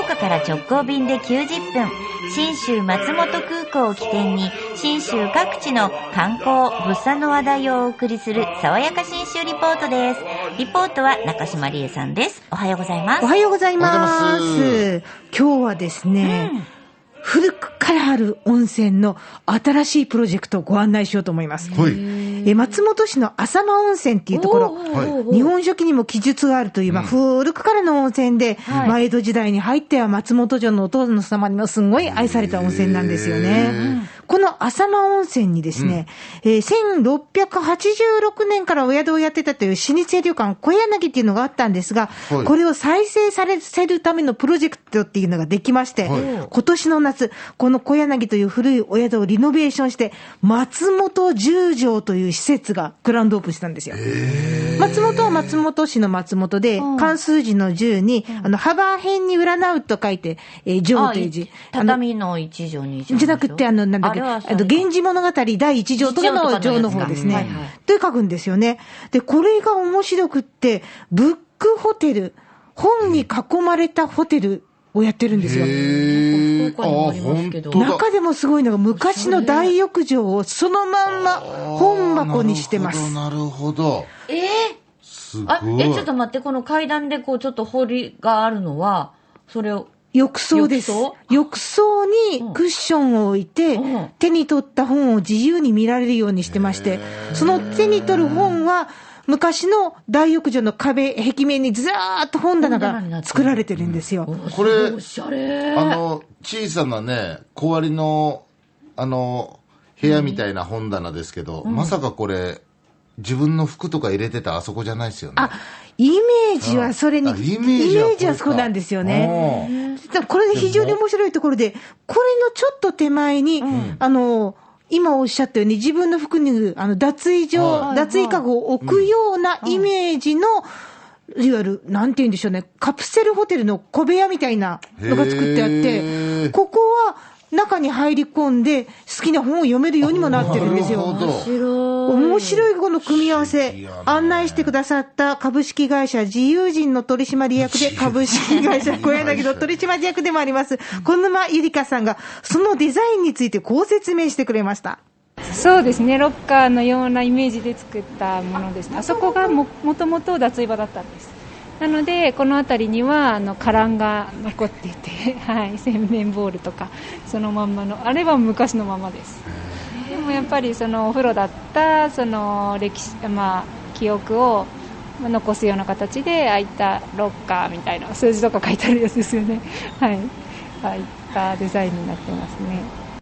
岡から直行便で90分、信州松本空港を起点に信州各地の観光・物産の話題をお送りする爽やか信州リポートです。リポートは中島理恵さんです。おはようございます。 おはようございます。今日はですね、古くからある温泉の新しいプロジェクトをご案内しようと思います。松本市の浅間温泉っていうところ、日本書紀にも記述があるという、古くからの温泉で、江戸時代に入っては松本城のお殿様にもすごい愛された温泉なんですよね。この浅間温泉にですね、1686年からお宿をやってたという老舗旅館小柳っていうのがあったんですが、これを再生させるためのプロジェクトっていうのができまして、今年の夏、この小柳という古いお宿をリノベーションして、松本十条という施設がグランドオープンしたんですよ。松本は松本市の松本で、漢数字の10に、幅辺に占うと書いて、条という字。 畳の一条二条。 じゃなくて、なんだっけ、源氏物語第一条とかの条の方ですね。で書くんですよね。で、これが面白くって、ブックホテル、本に囲まれたホテルをやってるんですよ。中でもすごいのが、昔の大浴場をそのまんま本箱にしてます。 なるほど。すごい。 ちょっと待って、この階段でこうちょっと堀があるのは、それを浴槽です。浴槽にクッションを置いて、手に取った本を自由に見られるようにしてまして、その手に取る本は昔の大浴場の壁面にずらーっと本棚が作られてるんですよ。 これ小さなね小割りの部屋みたいな本棚ですけど、まさかこれ自分の服とか入れてたあそこじゃないですよね。 イメージはそれに、イメージはそうなんですよね。これで非常に面白いところで、これのちょっと手前に、今おっしゃったように自分の服に脱衣かごを置くようなイメージの、いわゆるなんて言うんでしょうね、カプセルホテルの小部屋みたいなのが作ってあって、ここは中に入り込んで好きな本を読めるようにもなってるんですよ。面白いこの組み合わせ。案内してくださった株式会社自由人の取締役で、株式会社小柳の取締役でもあります小沼ゆりかさんが、そのデザインについてこう説明してくれました。 そうですね、ロッカーのようなイメージで作ったものです。あそこが もともと脱衣場だったんです。なのでこの辺りには花壇が残っていて、洗面ボールとかそのまんまの、あれは昔のままです。でもやっぱりそのお風呂だったその歴史、記憶を残すような形で開いたロッカーみたいな、数字とか書いてあるやつですよね。ああいったデザインになってますね。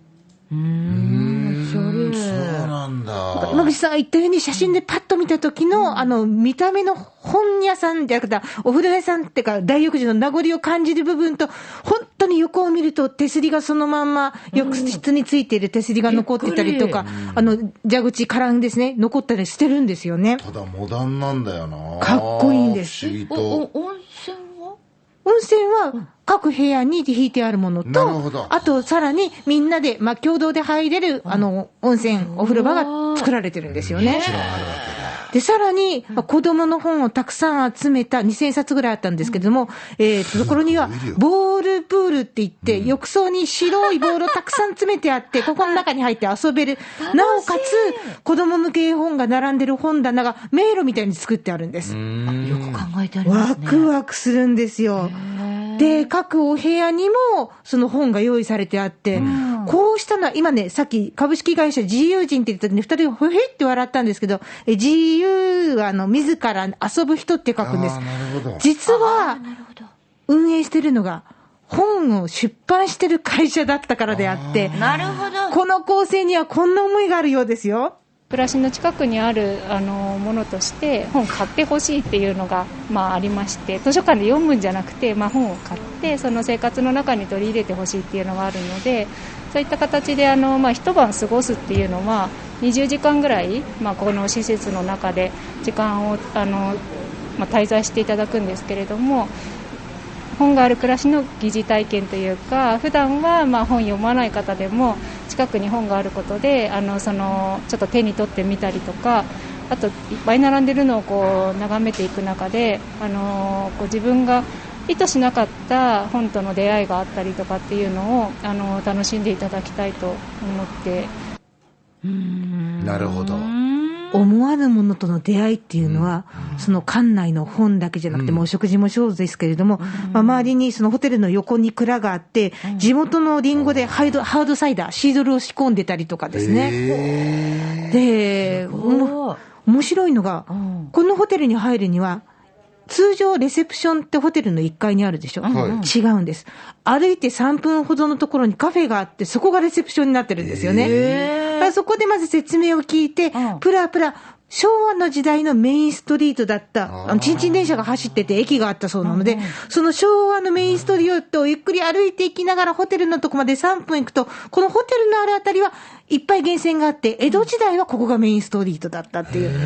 そうなんだ。 山口さんが言ったように、写真でパッと見た時の、見た目の本屋さんじゃなくて、お風呂屋さんっていうか大浴場の名残を感じる部分と、本当に横を見ると手すりがそのまんま浴室についている手すりが残ってたりとか、蛇口カランですね、残ったりしてるんですよね。 ただモダンなんだよな。 かっこいいんです。 不思議と。 温泉は各部屋に引いてあるものと、あとさらにみんなで、共同で入れる温泉、お風呂場が作られてるんですよね。でさらに、子供の本をたくさん集めた2000冊ぐらいあったんですけれども、ところにはボールプールって言って、浴槽に白いボールをたくさん詰めてあって、ここの中に入って遊べる。なおかつ子供向け本が並んでる本棚が迷路みたいに作ってあるんです。よく考えてありますね。 ワクワクするんですよ。で各お部屋にもその本が用意されてあって、こうしたのは今ね、さっき株式会社自由人って言った時に2人ほへって笑ったんですけど、自由は自ら遊ぶ人って書くんです。実は運営してるのが本を出版してる会社だったからであって、 なるほど。 この構成にはこんな思いがあるようですよ。 暮らしの近くにあるものとして本買ってほしいっていうのが、ありまして、図書館で読むんじゃなくて、本を買ってその生活の中に取り入れてほしいっていうのがあるので、そういった形で一晩過ごすっていうのは20時間ぐらい、この施設の中で時間を滞在していただくんですけれども、本がある暮らしの疑似体験というか、普段は本読まない方でも近くに本があることでちょっと手に取ってみたりとか、あといっぱい並んでるのをこう眺めていく中で自分が意図しなかった本との出会いがあったりとかっていうのを楽しんでいただきたいと思って。 なるほど。 思わぬものとの出会いっていうのは、その館内の本だけじゃなくて、もう食事もそうですけれども、周りにそのホテルの横に蔵があって、地元のリンゴでハードサイダー、シードルを仕込んでたりとかですね。で、面白いのが、このホテルに入るには、通常レセプションってホテルの1階にあるでしょ、違うんです。歩いて3分ほどのところにカフェがあって、そこがレセプションになってるんですよね。そこでまず説明を聞いて、プラプラ昭和の時代のメインストリートだった、チンチン電車が走ってて駅があったそうなので、その昭和のメインストリートをゆっくり歩いていきながらホテルのとこまで3分行くと、このホテルのあるあたりはいっぱい源泉があって、江戸時代はここがメインストリートだったっていう、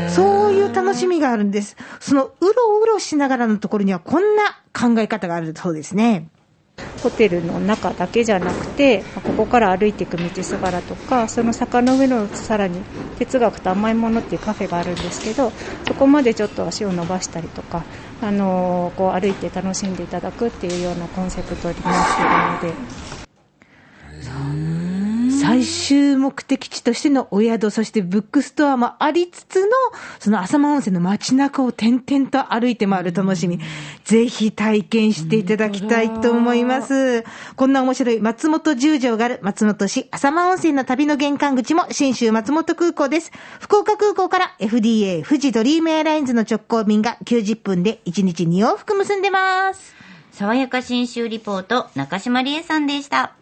そういう楽しみがあるんです。そのうろうろしながらのところにはこんな考え方があるそうですね。 ホテルの中だけじゃなくて、ここから歩いていく道すがらとか、その坂の上のさらに哲学と甘いものっていうカフェがあるんですけど、そこまでちょっと足を伸ばしたりとか、こう歩いて楽しんでいただくっていうようなコンセプトになっているので、 最終目的地としてのお宿、そしてブックストアもありつつの、その浅間温泉の街中を点々と歩いて回る楽しみ、ぜひ体験していただきたいと思います。こんな面白い松本十条がある松本市浅間温泉の旅の玄関口も信州松本空港です。福岡空港から FDA 富士ドリームエアラインズの直行便が90分で1日2往復結んでます。 爽やか信州リポート、中島理恵さんでした。